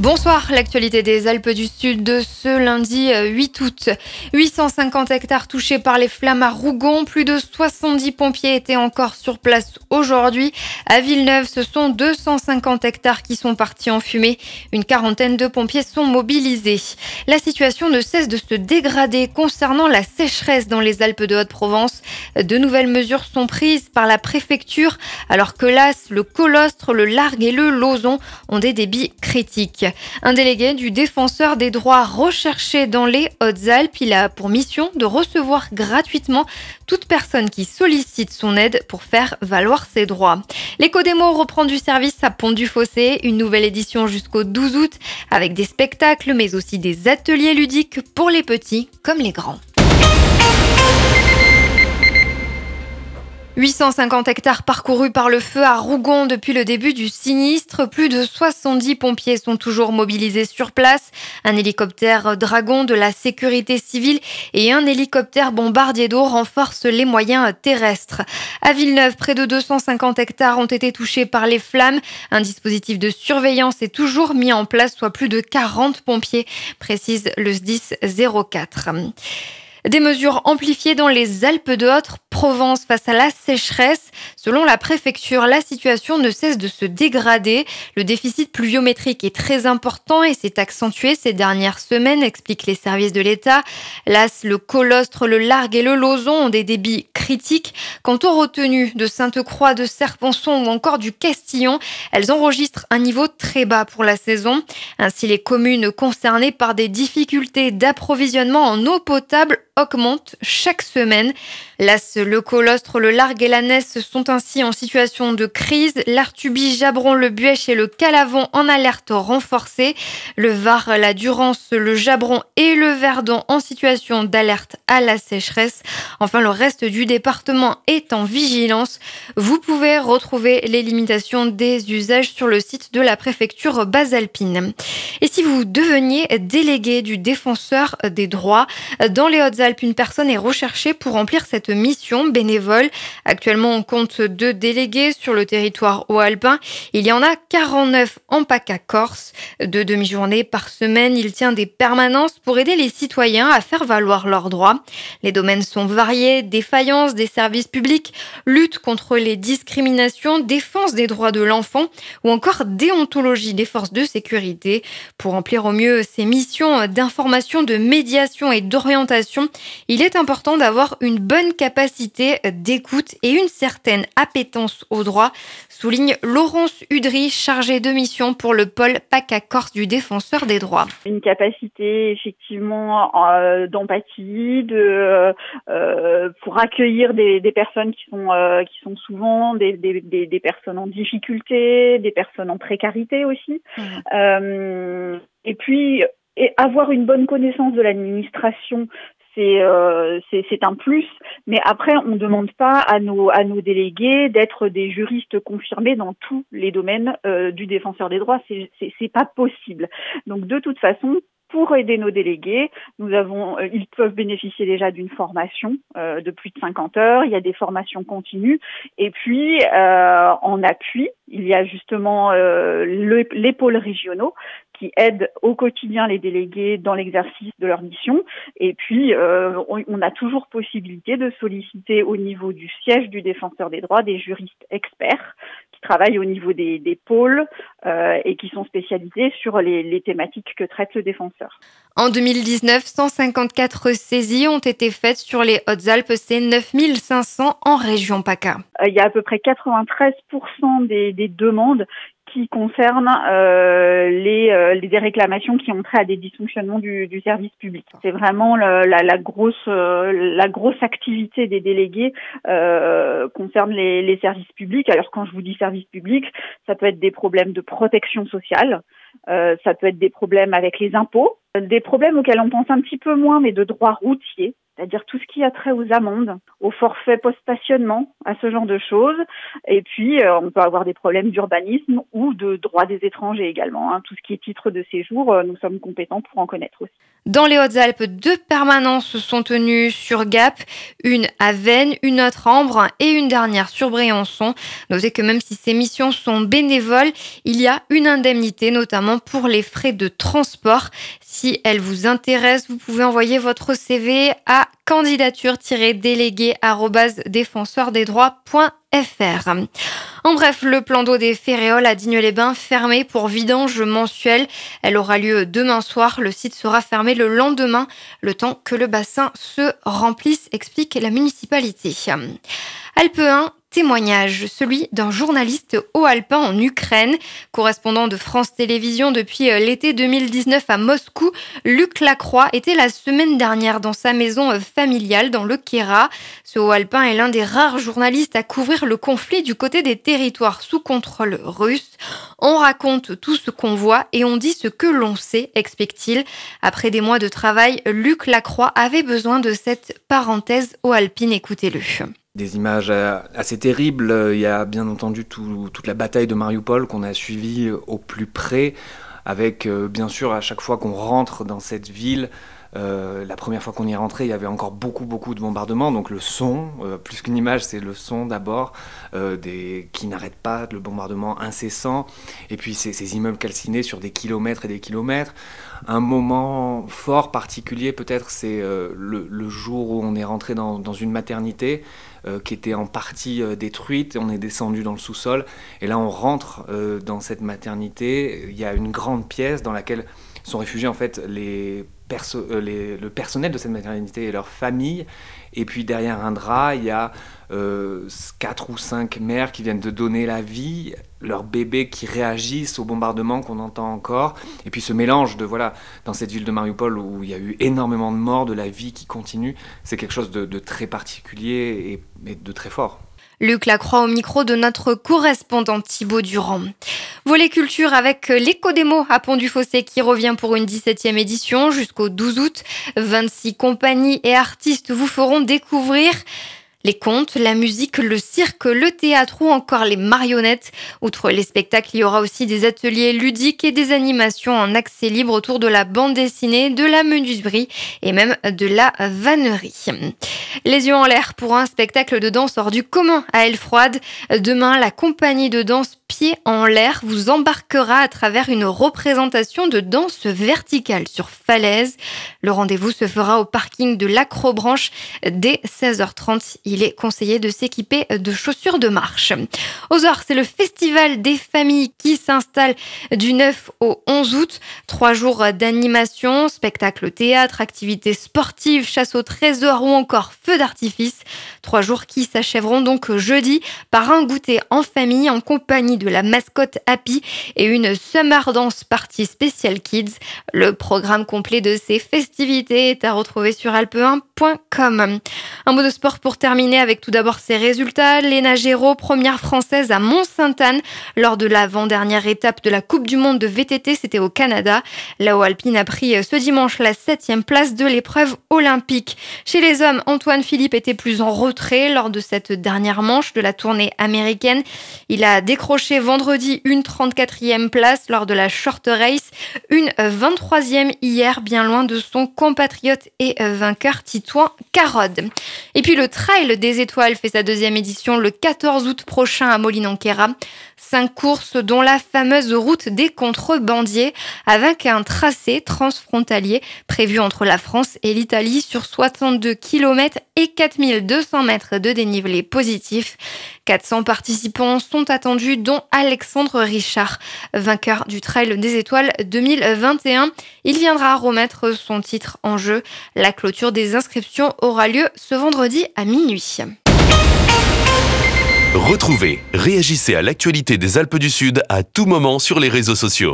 Bonsoir, l'actualité des Alpes du Sud de ce lundi 8 août. 850 hectares touchés par les flammes à Rougon. Plus de 70 pompiers étaient encore sur place aujourd'hui. À Villeneuve, ce sont 250 hectares qui sont partis en fumée. Une quarantaine de pompiers sont mobilisés. La situation ne cesse de se dégrader concernant la sécheresse dans les Alpes de Haute-Provence. De nouvelles mesures sont prises par la préfecture alors que l'As, le Colostre, le Largue et le Lauzon ont des débits critiques. Un délégué du défenseur des droits recherché dans les Hautes-Alpes, il a pour mission de recevoir gratuitement toute personne qui sollicite son aide pour faire valoir ses droits. L'Éco-démo reprend du service à Pont-du-Fossé, une nouvelle édition jusqu'au 12 août avec des spectacles mais aussi des ateliers ludiques pour les petits comme les grands. 850 hectares parcourus par le feu à Rougon depuis le début du sinistre. Plus de 70 pompiers sont toujours mobilisés sur place. Un hélicoptère Dragon de la sécurité civile et un hélicoptère bombardier d'eau renforcent les moyens terrestres. À Villeneuve, près de 250 hectares ont été touchés par les flammes. Un dispositif de surveillance est toujours mis en place, soit plus de 40 pompiers, précise le SDIS 04. Des mesures amplifiées dans les Alpes de Haute-Provence face à la sécheresse. Selon la préfecture, la situation ne cesse de se dégrader. Le déficit pluviométrique est très important et s'est accentué ces dernières semaines, expliquent les services de l'État. L'As, le Colostre, le Largue et le Lauzon ont des débits critiques. Quant aux retenues de Sainte-Croix, de Serponçon ou encore du Castillon, elles enregistrent un niveau très bas pour la saison. Ainsi, les communes concernées par des difficultés d'approvisionnement en eau potable augmente chaque semaine. L'As, le Colostre, le Largue et la Nesse sont ainsi en situation de crise. L'Artuby, Jabron, le Buèche et le Calavon en alerte renforcée. Le Var, la Durance, le Jabron et le Verdon en situation d'alerte à la sécheresse. Enfin, le reste du département est en vigilance. Vous pouvez retrouver les limitations des usages sur le site de la préfecture basalpine. Et si vous deveniez délégué du défenseur des droits, dans les Hautes-Alpes, une personne est recherchée pour remplir cette mission bénévole. Actuellement, on compte 2 délégués sur le territoire haut-alpin. Il y en a 49 en PACA Corse. 2 demi-journées par semaine, il tient des permanences pour aider les citoyens à faire valoir leurs droits. Les domaines sont variés: défaillance des services publics, lutte contre les discriminations, défense des droits de l'enfant ou encore déontologie des forces de sécurité. Pour remplir au mieux ces missions d'information, de médiation et d'orientation, il est important d'avoir une bonne capacité d'écoute et une certaine appétence au droit, souligne Laurence Udry, chargée de mission pour le pôle PACA Corse du défenseur des droits. Une capacité effectivement d'empathie, pour accueillir des personnes qui sont souvent des personnes en difficulté, des personnes en précarité aussi. Et puis avoir une bonne connaissance de l'administration, c'est un plus, mais après on ne demande pas à nos délégués d'être des juristes confirmés dans tous les domaines du défenseur des droits. C'est pas possible. Donc de toute façon, pour aider nos délégués, ils peuvent bénéficier déjà d'une formation de plus de 50 heures. Il y a des formations continues. Et puis, en appui, il y a justement les pôles régionaux qui aident au quotidien les délégués dans l'exercice de leur mission. Et puis, on a toujours possibilité de solliciter au niveau du siège du défenseur des droits des juristes experts qui travaillent au niveau des pôles et qui sont spécialisés sur les thématiques que traite le défenseur. En 2019, 154 saisies ont été faites sur les Hautes-Alpes, c'est 9500 en région PACA. Il y a à peu près 93% des demandes qui concernent des réclamations qui ont trait à des dysfonctionnements du service public. C'est vraiment la grosse activité des délégués concerne les services publics. Alors quand je vous dis service public, ça peut être des problèmes de protection sociale, ça peut être des problèmes avec les impôts. Des problèmes auxquels on pense un petit peu moins, mais de droit routier, c'est-à-dire tout ce qui a trait aux amendes, au forfait post-stationnement, à ce genre de choses. Et puis, on peut avoir des problèmes d'urbanisme ou de droit des étrangers également. Tout ce qui est titre de séjour, nous sommes compétents pour en connaître aussi. Dans les Hautes-Alpes, 2 permanences sont tenues sur Gap, une à Veynes, une autre à Embrun et une dernière sur Briançon. Notez que même si ces missions sont bénévoles, il y a une indemnité, notamment pour les frais de transport. Si elle vous intéresse, vous pouvez envoyer votre CV à candidature-délégué@défenseurdesdroits.fr. En bref, le plan d'eau des Féréoles à Digne-les-Bains fermé pour vidange mensuel. Elle aura lieu demain soir. Le site sera fermé le lendemain, le temps que le bassin se remplisse, explique la municipalité. Alpe 1, témoignage, celui d'un journaliste haut-alpin en Ukraine. Correspondant de France Télévisions depuis l'été 2019 à Moscou, Luc Lacroix était la semaine dernière dans sa maison familiale dans le Khéra. Ce haut-alpin est l'un des rares journalistes à couvrir le conflit du côté des territoires sous contrôle russe. On raconte tout ce qu'on voit et on dit ce que l'on sait, explique-t-il. Après des mois de travail, Luc Lacroix avait besoin de cette parenthèse haut-alpine. Écoutez-le. Des images assez terribles. Il y a bien entendu toute la bataille de Mariupol qu'on a suivie au plus près, avec bien sûr à chaque fois qu'on rentre dans cette ville, la première fois qu'on y est rentré, il y avait encore beaucoup de bombardements, donc le son, plus qu'une image, c'est le son d'abord, qui n'arrête pas, le bombardement incessant, et puis ces immeubles calcinés sur des kilomètres et des kilomètres. Un moment fort particulier peut-être, c'est le jour où on est rentré dans une maternité qui était en partie détruite. On est descendu dans le sous-sol et là on rentre dans cette maternité. Il y a une grande pièce dans laquelle sont réfugiés en fait le personnel de cette maternité et leurs familles. Et puis derrière un drap, il y a 4 ou 5 mères qui viennent de donner la vie, leurs bébés qui réagissent au bombardement qu'on entend encore. Et puis ce mélange dans cette ville de Mariupol où il y a eu énormément de morts, de la vie qui continue, c'est quelque chose de très particulier et de très fort. Luc Lacroix au micro de notre correspondant Thibaut Durand. Volet culture avec l'éco-démo à Pont-du-Fossé qui revient pour une 17e édition jusqu'au 12 août. 26 compagnies et artistes vous feront découvrir les contes, la musique, le cirque, le théâtre ou encore les marionnettes. Outre les spectacles, il y aura aussi des ateliers ludiques et des animations en accès libre autour de la bande dessinée, de la menuiserie et même de la vannerie. Les yeux en l'air pour un spectacle de danse hors du commun à Aile-Froide. Demain, la compagnie de danse Pieds en l'air vous embarquera à travers une représentation de danse verticale sur falaise. Le rendez-vous se fera au parking de l'Acrobranche dès 16h30. Il est conseillé de s'équiper de chaussures de marche. Aux Ors, c'est le festival des familles qui s'installe du 9 au 11 août. 3 jours d'animation, spectacles théâtre, activités sportives, chasse au trésor ou encore feux d'artifice. 3 jours qui s'achèveront donc jeudi par un goûter en famille en compagnie de la mascotte Happy et une Summer Dance Party Special Kids. Le programme complet de ces festivités est à retrouver sur alpe1.com. Un mot de sport pour terminer avec tout d'abord ces résultats. Léna Géraud, première française à Mont-Sainte-Anne lors de l'avant-dernière étape de la Coupe du Monde de VTT, c'était au Canada. La Haut-Alpine a pris ce dimanche la 7e place de l'épreuve olympique. Chez les hommes, Antoine Philippe était plus en retrait lors de cette dernière manche de la tournée américaine. Il a décroché vendredi une 34e place lors de la short race, une 23e hier, bien loin de son compatriote et vainqueur Titouan Carode. Et puis le Trail des Étoiles fait sa 2e édition le 14 août prochain à Moline-en-Queyras. 5 courses dont la fameuse route des contrebandiers avec un tracé transfrontalier prévu entre la France et l'Italie sur 62 km et 4200 mètres de dénivelé positif. 400 participants sont attendus dont Alexandre Richard, vainqueur du Trail des Étoiles 2021. Il viendra remettre son titre en jeu. La clôture des inscriptions aura lieu ce vendredi à minuit. Retrouvez, réagissez à l'actualité des Alpes du Sud à tout moment sur les réseaux sociaux.